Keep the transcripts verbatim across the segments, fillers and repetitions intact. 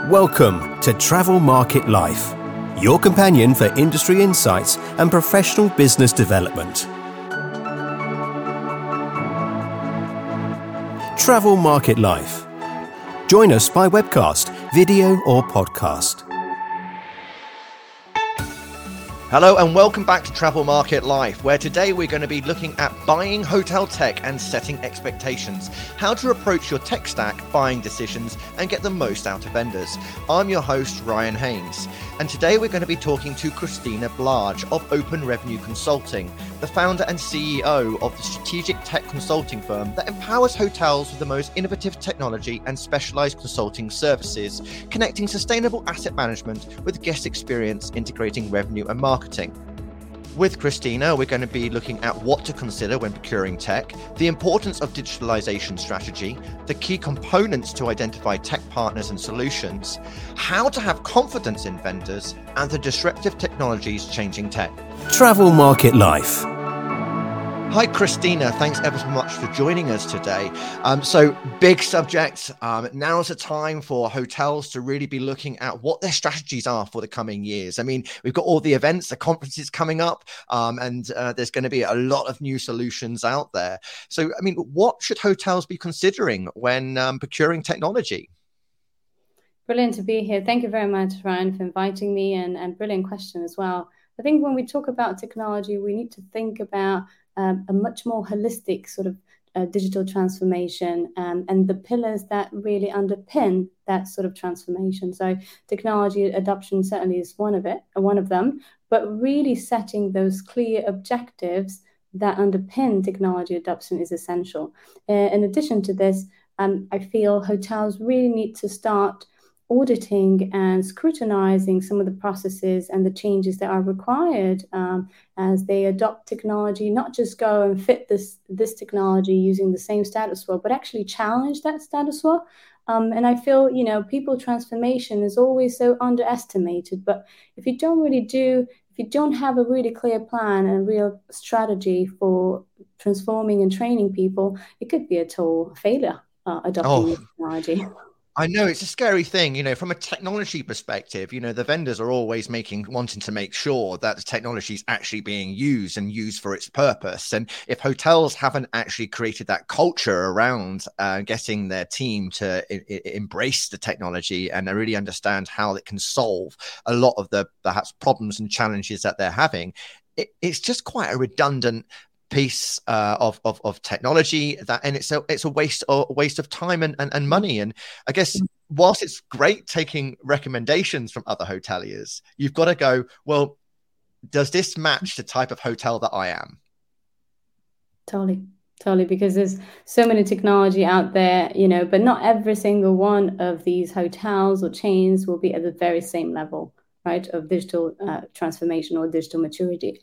Welcome to Travel Market Life, your companion for industry insights and professional business development. Travel Market Life. Join us by webcast, video or podcast. Hello and welcome back to Travel Market Life, where today we're going to be looking at buying hotel tech and setting expectations, how to approach your tech stack buying decisions and get the most out of vendors. I'm your host, Ryan Haynes, and today we're going to be talking to Christina Blage of Open Revenue Consulting, the founder and C E O of the strategic tech consulting firm that empowers hotels with the most innovative technology and specialized consulting services, connecting sustainable asset management with guest experience, integrating revenue and marketing. Marketing. With Christina, we're going to be looking at what to consider when procuring tech, the importance of digitalization strategy, the key components to identify tech partners and solutions, how to have confidence in vendors, and the disruptive technologies changing tech. Travel Market Life. Hi, Christina. Thanks ever so much for joining us today. Um, so big subject. Um, now's the time for hotels to really be looking at what their strategies are for the coming years. I mean, we've got all the events, the conferences coming up, um, and uh, there's going to be a lot of new solutions out there. So, I mean, what should hotels be considering when um, procuring technology? Brilliant to be here. Thank you very much, Ryan, for inviting me, and, and brilliant question as well. I think when we talk about technology, we need to think about Um, a much more holistic sort of uh, digital transformation um, and the pillars that really underpin that sort of transformation. So technology adoption certainly is one of it, one of them, but really setting those clear objectives that underpin technology adoption is essential. Uh, in addition to this, um, I feel hotels really need to start auditing and scrutinizing some of the processes and the changes that are required um, as they adopt technology, not just go and fit this, this technology using the same status quo, but actually challenge that status quo. Um, and I feel, you know, people transformation is always so underestimated, but if you don't really do, if you don't have a really clear plan and a real strategy for transforming and training people, it could be a total failure uh, adopting oh. technology. I know it's a scary thing, you know, from a technology perspective, you know, the vendors are always making, wanting to make sure that the technology is actually being used and used for its purpose. And if hotels haven't actually created that culture around uh, getting their team to I- I embrace the technology and really understand how it can solve a lot of the perhaps problems and challenges that they're having, it, it's just quite a redundant piece uh, of, of of technology that, and it's a it's a waste a waste of time and, and and money. And I guess whilst it's great taking recommendations from other hoteliers, you've got to go, well, does this match the type of hotel that I am? Totally, totally, because there's so many technology out there, you know, but not every single one of these hotels or chains will be at the very same level, right, of digital uh, transformation or digital maturity.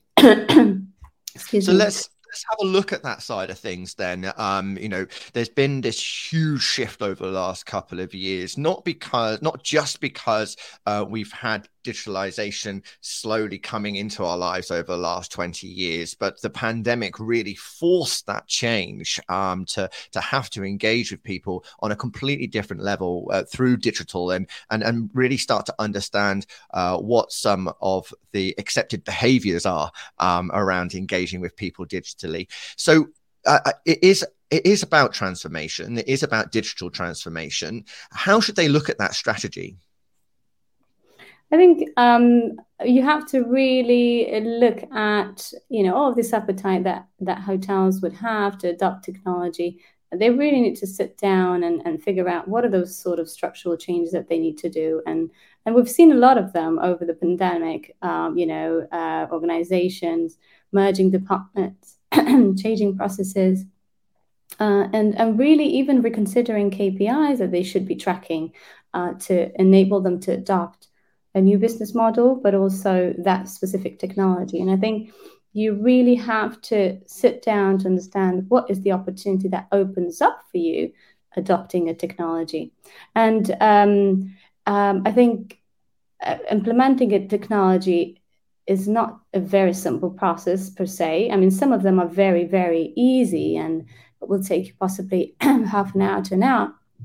Excuse so me. let's Let's have a look at that side of things then. Um, you know, there's been this huge shift over the last couple of years, not because, not just because uh, we've had digitalization slowly coming into our lives over the last twenty years, but the pandemic really forced that change um, to, to have to engage with people on a completely different level uh, through digital and, and, and really start to understand uh, what some of the accepted behaviors are um, around engaging with people digitally. So uh, it is it is about transformation. It is about digital transformation. How should they look at that strategy? I think um, you have to really look at, you know, all of this appetite that, that hotels would have to adopt technology. They really need to sit down and, and figure out what are those sort of structural changes that they need to do. And and we've seen a lot of them over the pandemic, um, you know, uh, organizations merging departments, changing processes, uh, and, and really even reconsidering K P Is that they should be tracking uh, to enable them to adopt a new business model, but also that specific technology. And I think you really have to sit down to understand what is the opportunity that opens up for you adopting a technology. And um, um, I think uh, implementing a technology is not a very simple process per se. I mean, some of them are very, very easy and will take possibly half an hour to an hour.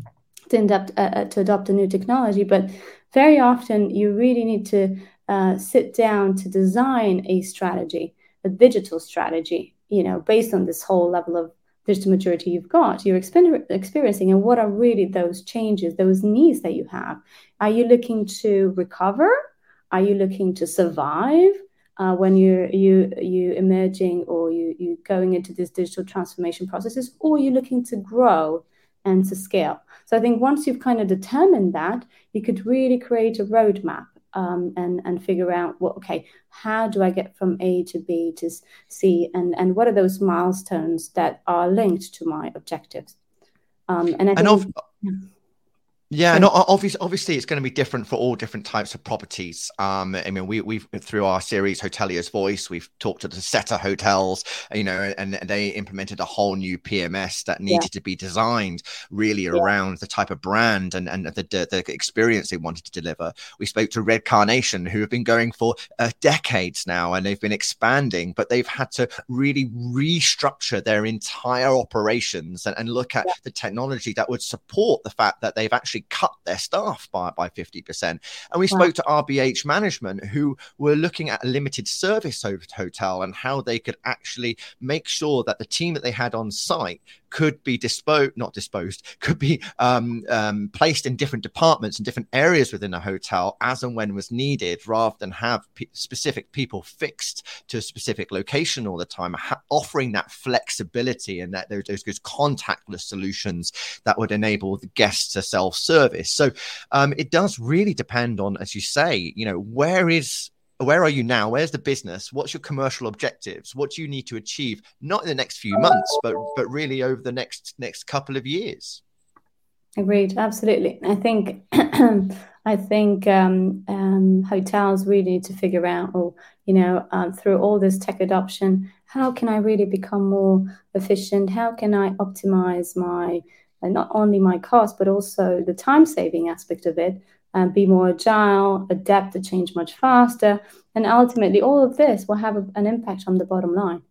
to adopt, uh, to adopt a new technology. But very often you really need to uh, sit down to design a strategy, a digital strategy, you know, based on this whole level of digital maturity you've got, you're experiencing, and what are really those changes, those needs that you have. Are you looking to recover? Are you looking to survive uh, when you're you you emerging or you you going into these digital transformation processes, or are you looking to grow and to scale? So I think once you've kind of determined that, you could really create a roadmap um, and and figure out, well, okay, how do I get from A to B to C, and and what are those milestones that are linked to my objectives? Um, and I think. And of- Yeah, and obviously, obviously, it's going to be different for all different types of properties. Um, I mean, we, we've through our series Hotelier's Voice, we've talked to the Setter hotels, you know, and, and they implemented a whole new P M S that needed yeah. to be designed really yeah. around the type of brand and, and the, the experience they wanted to deliver. We spoke to Red Carnation, who have been going for uh, decades now, and they've been expanding, but they've had to really restructure their entire operations and, and look at yeah. the technology that would support the fact that they've actually cut their staff by, by fifty percent. And we wow. spoke to R B H Management, who were looking at a limited service hotel and how they could actually make sure that the team that they had on site could be disposed, not disposed, could be um, um, placed in different departments and different areas within a hotel as and when was needed, rather than have p- specific people fixed to a specific location all the time, ha- offering that flexibility and that those, those good contactless solutions that would enable the guests to self-service. So um, it does really depend on, as you say, you know, where is Where are you now? Where's the business? What's your commercial objectives? What do you need to achieve? Not in the next few months, but but really over the next next couple of years. Agreed, absolutely. I think I think um, um, hotels really need to figure out, or you know, uh, through all this tech adoption, how can I really become more efficient? How can I optimize my uh, not only my cost, but also the time saving aspect of it? And be more agile, adapt to change much faster. And ultimately, all of this will have a, an impact on the bottom line.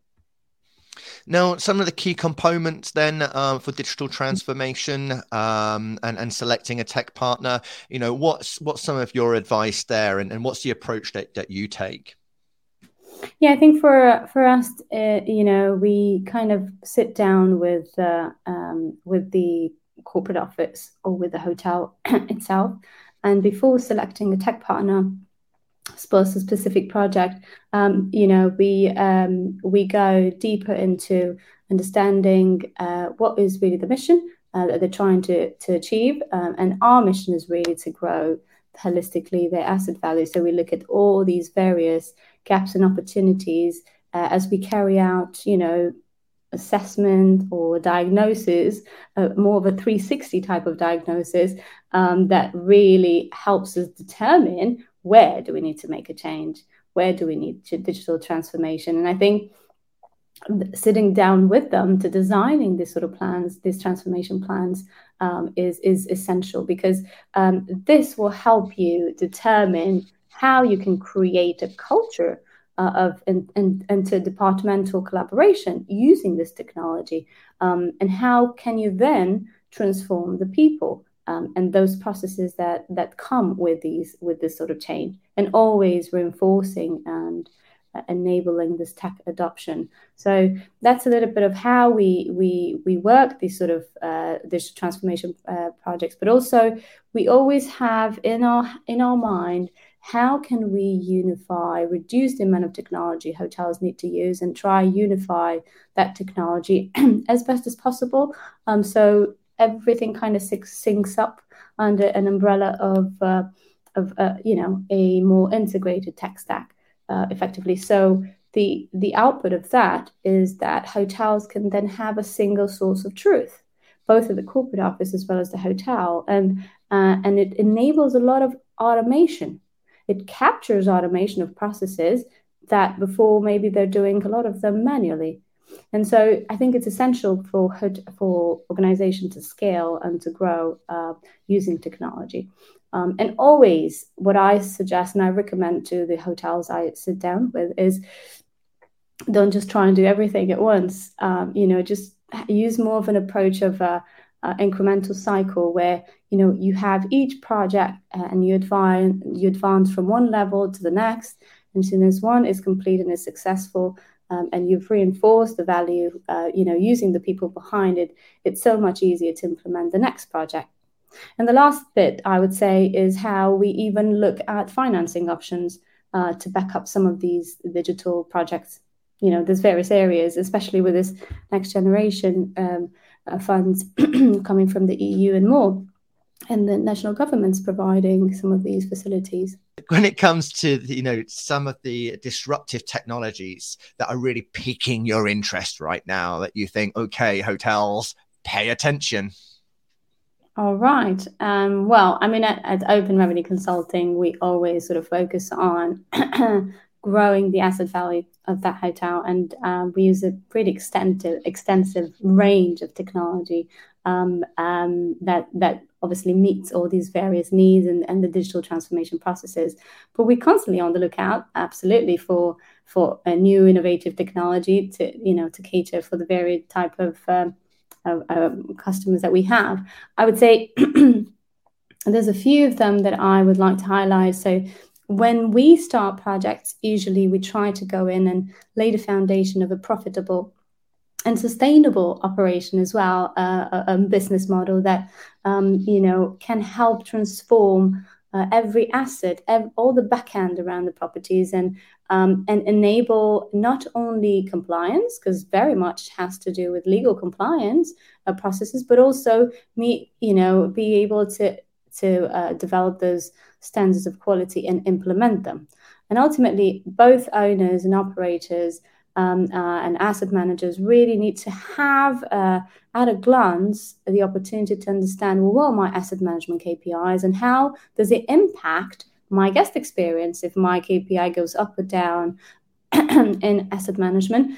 Now, some of the key components then uh, for digital transformation um, and, and selecting a tech partner, you know, what's what's some of your advice there, and, and what's the approach that, that you take? Yeah, I think for for us, uh, you know, we kind of sit down with uh, um, with the corporate office or with the hotel itself. And before selecting a tech partner, I suppose a specific project, um, you know, we um, we go deeper into understanding uh, what is really the mission uh, that they're trying to to achieve, um, and our mission is really to grow holistically their asset value. So we look at all these various gaps and opportunities uh, as we carry out, you know, assessment or diagnosis, uh, more of a three sixty type of diagnosis um, that really helps us determine where do we need to make a change, where do we need to digital transformation. And I think sitting down with them to designing these sort of plans, these transformation plans, um, is is essential, because um, this will help you determine how you can create a culture Uh, of and, and interdepartmental collaboration using this technology, um, and how can you then transform the people um, and those processes that that come with these with this sort of change, and always reinforcing and uh, enabling this tech adoption. So that's a little bit of how we we we work these sort of uh, digital transformation uh, projects, but also we always have in our in our mind, how can we unify, reduce the amount of technology hotels need to use, and try unify that technology as best as possible. Um, so everything kind of syncs up under an umbrella of, uh, of uh, you know, a more integrated tech stack, uh, effectively. So the the output of that is that hotels can then have a single source of truth, both at the corporate office as well as the hotel, and uh, and it enables a lot of automation. It captures automation of processes that before maybe they're doing a lot of them manually. And so I think it's essential for for organizations to scale and to grow uh, using technology. Um, and always what I suggest and I recommend to the hotels I sit down with is don't just try and do everything at once. Um, you know, just use more of an approach of uh, uh, incremental cycle where, you know, you have each project uh, and you advance, you advance from one level to the next. And as soon as one is complete and is successful, um, and you've reinforced the value, uh, you know, using the people behind it, it's so much easier to implement the next project. And the last bit I would say is how we even look at financing options uh, to back up some of these digital projects. You know, there's various areas, especially with this next generation um, uh, funds coming from the E U and more, and the national governments providing some of these facilities. When it comes to, you know, some of the disruptive technologies that are really piquing your interest right now, that you think, okay, hotels, pay attention. All right. Um, well, I mean, at, at Open Revenue Consulting, we always sort of focus on growing the asset value of that hotel, and um, we use a pretty extensive, extensive range of technology um, um, that that obviously meets all these various needs and, and the digital transformation processes. But we're constantly on the lookout, absolutely, for for a new innovative technology to you know to cater for the very type of um, Uh, um, customers that we have. I would say there's a few of them that I would like to highlight. So when we start projects, usually we try to go in and lay the foundation of a profitable and sustainable operation as well, uh, a, a business model that um, you know can help transform uh, every asset, ev- all the back end around the properties, and um, and enable not only compliance, because very much has to do with legal compliance uh, processes, but also me, you know, be able to to uh, develop those standards of quality and implement them. And ultimately, both owners and operators Um, uh, and asset managers really need to have, uh, at a glance, the opportunity to understand, well, what are my asset management K P Is and how does it impact my guest experience if my K P I goes up or down in asset management.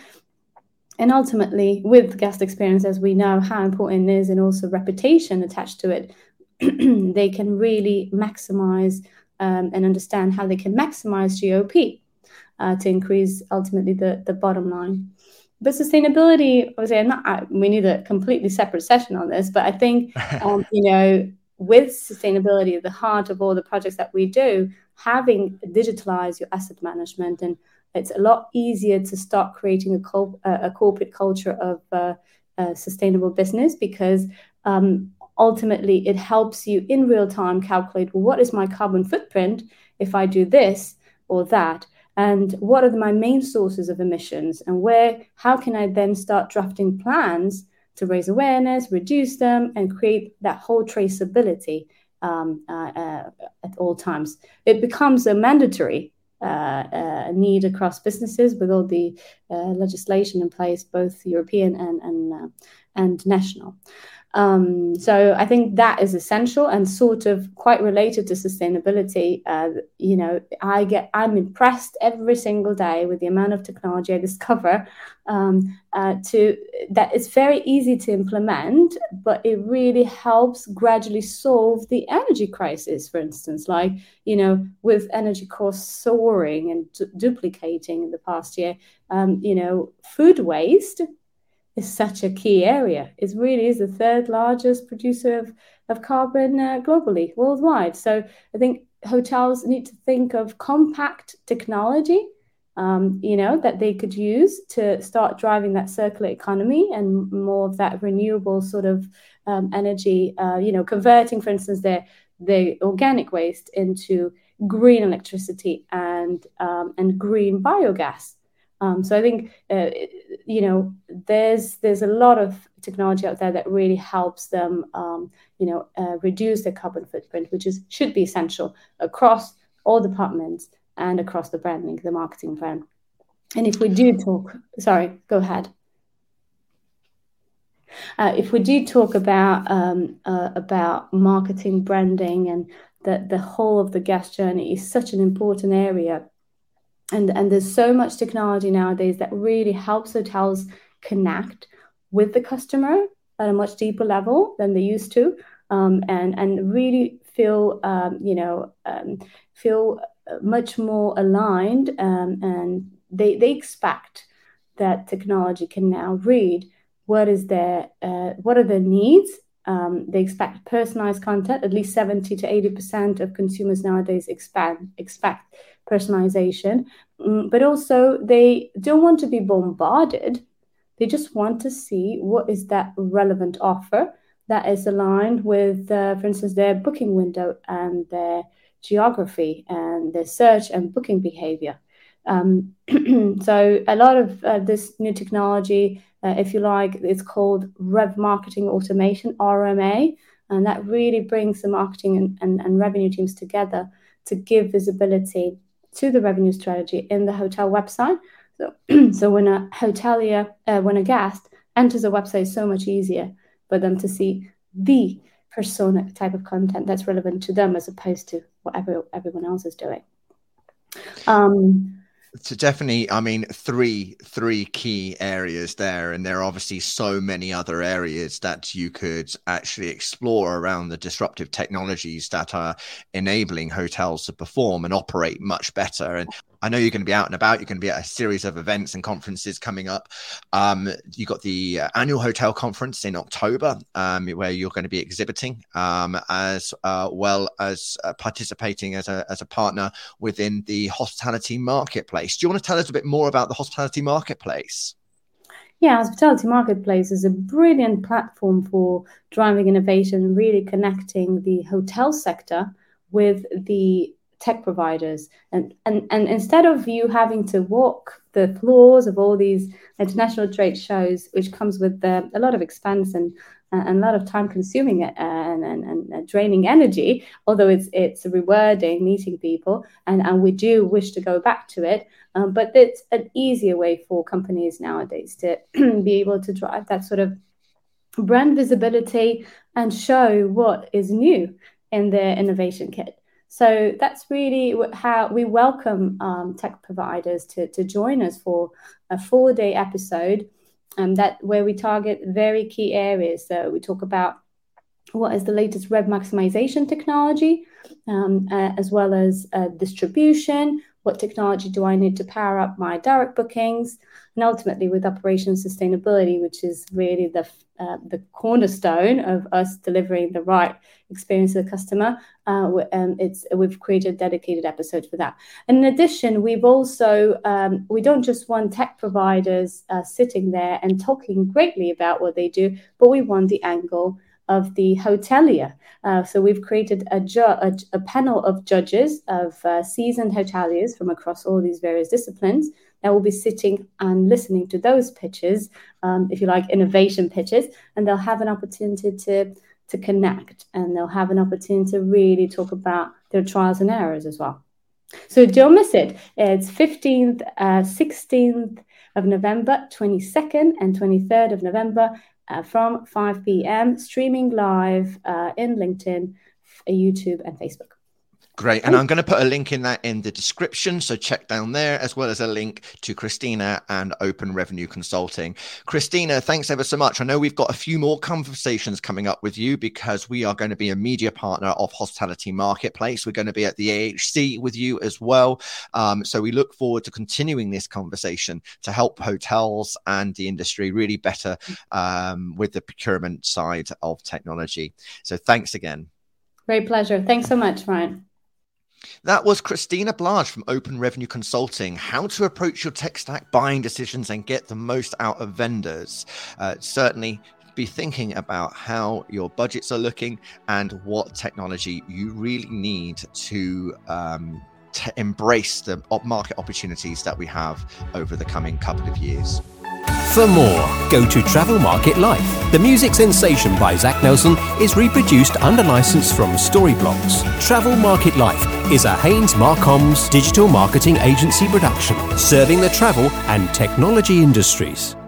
And ultimately, with guest experience, as we know how important it is, and also reputation attached to it, they can really maximize um, and understand how they can maximize G O P. Uh, to increase ultimately the, the bottom line. But sustainability, obviously, I'm not, I, we need a completely separate session on this, but I think, um, you know, with sustainability at the heart of all the projects that we do, having digitalized your asset management, and it's a lot easier to start creating a, co- a corporate culture of uh, uh, sustainable business, because um, ultimately it helps you in real time calculate, well, what is my carbon footprint if I do this or that? And what are my main sources of emissions, and where, how can I then start drafting plans to raise awareness, reduce them, and create that whole traceability um, uh, uh, at all times? It becomes a mandatory uh, uh, need across businesses with all the uh, legislation in place, both European and and, uh, and national. Um, so I think that is essential and sort of quite related to sustainability. Uh, you know, I get, I'm impressed every single day with the amount of technology I discover um, uh, to that it's very easy to implement, but it really helps gradually solve the energy crisis, for instance, like, you know, with energy costs soaring and d- duplicating in the past year, um, you know, food waste is such a key area. It really is the third largest producer of, of carbon uh, globally, worldwide. So I think hotels need to think of compact technology, um, you know, that they could use to start driving that circular economy and more of that renewable sort of um, energy, uh, you know, converting, for instance, their, their organic waste into green electricity and, um, and green biogas. Um, so I think, uh, you know, there's there's a lot of technology out there that really helps them, um, you know, uh, reduce their carbon footprint, which is should be essential across all departments and across the branding, the marketing brand. And if we do talk, sorry, go ahead. Uh, if we do talk about um, uh, about marketing, branding, and the the whole of the guest journey is such an important area. And, and there's so much technology nowadays that really helps hotels connect with the customer at a much deeper level than they used to, um, and and really feel um, you know um, feel much more aligned, um, and they they expect that technology can now read what is their uh, what are their needs Um, they expect personalized content. At least seventy to eighty percent of consumers nowadays expand, expect personalization. Um, but also, they don't want to be bombarded. They just want to see what is that relevant offer that is aligned with, uh, for instance, their booking window and their geography and their search and booking behavior. Um, so a lot of uh, this new technology, uh, if you like, it's called Rev Marketing Automation, R M A, and that really brings the marketing and, and, and revenue teams together to give visibility to the revenue strategy in the hotel website. So, so when a hotelier, uh, when a guest enters a website, it's so much easier for them to see the persona type of content that's relevant to them as opposed to what every, everyone else is doing. Um, So definitely, I mean, three three key areas there, and there are obviously so many other areas that you could actually explore around the disruptive technologies that are enabling hotels to perform and operate much better. And I know you're going to be out and about. You're going to be at a series of events and conferences coming up. Um, you got the uh, annual hotel conference in October, um, where you're going to be exhibiting, um, as uh, well as uh, participating as a as a partner within the hospitality marketplace. Do you want to tell us a bit more about the hospitality marketplace? Yeah, Hospitality Marketplace is a brilliant platform for driving innovation and really connecting the hotel sector with the tech providers. And, and, and instead of you having to walk the floors of all these international trade shows, which comes with uh, a lot of expense and, uh, and a lot of time consuming it and, and, and draining energy, although it's it's rewarding meeting people, and, and we do wish to go back to it. Um, but it's an easier way for companies nowadays to be able to drive that sort of brand visibility and show what is new in their innovation kit. So that's really how we welcome um, tech providers to, to join us for a four-day episode, um, that where we target very key areas. So we talk about what is the latest rev maximization technology, um, uh, as well as uh, distribution. What technology do I need to power up my direct bookings? And ultimately with operations sustainability, which is really the uh, the cornerstone of us delivering the right experience to the customer. Uh, um, it's we've created a dedicated episode for that. And in addition, we've also, um, we don't just want tech providers uh, sitting there and talking greatly about what they do, but we want the angle of the hotelier. Uh, so we've created a, ju- a, a panel of judges, of uh, seasoned hoteliers from across all these various disciplines that will be sitting and listening to those pitches, um, if you like, innovation pitches, and they'll have an opportunity to, to connect, and they'll have an opportunity to really talk about their trials and errors as well. So don't miss it. It's fifteenth, uh, sixteenth of November, twenty-second and twenty-third of November, Uh, from five p.m. streaming live uh, in LinkedIn, YouTube, and Facebook. Great. And I'm going to put a link in that in the description. So check down there, as well as a link to Christina and Open Revenue Consulting. Christina, thanks ever so much. I know we've got a few more conversations coming up with you because we are going to be a media partner of Hospitality Marketplace. We're going to be at the A H C with you as well. Um, so we look forward to continuing this conversation to help hotels and the industry really better um, with the procurement side of technology. So thanks again. Great pleasure. Thanks so much, Ryan. That was Christina Blage from Open Revenue Consulting. How to approach your tech stack buying decisions and get the most out of vendors. Uh, certainly be thinking about how your budgets are looking and what technology you really need to um, to embrace the market opportunities that we have over the coming couple of years. For more, go to Travel Market Life. The music sensation by Zach Nelson is reproduced under license from Storyblocks. Travel Market Life is a Haynes Marcoms digital marketing agency production, serving the travel and technology industries.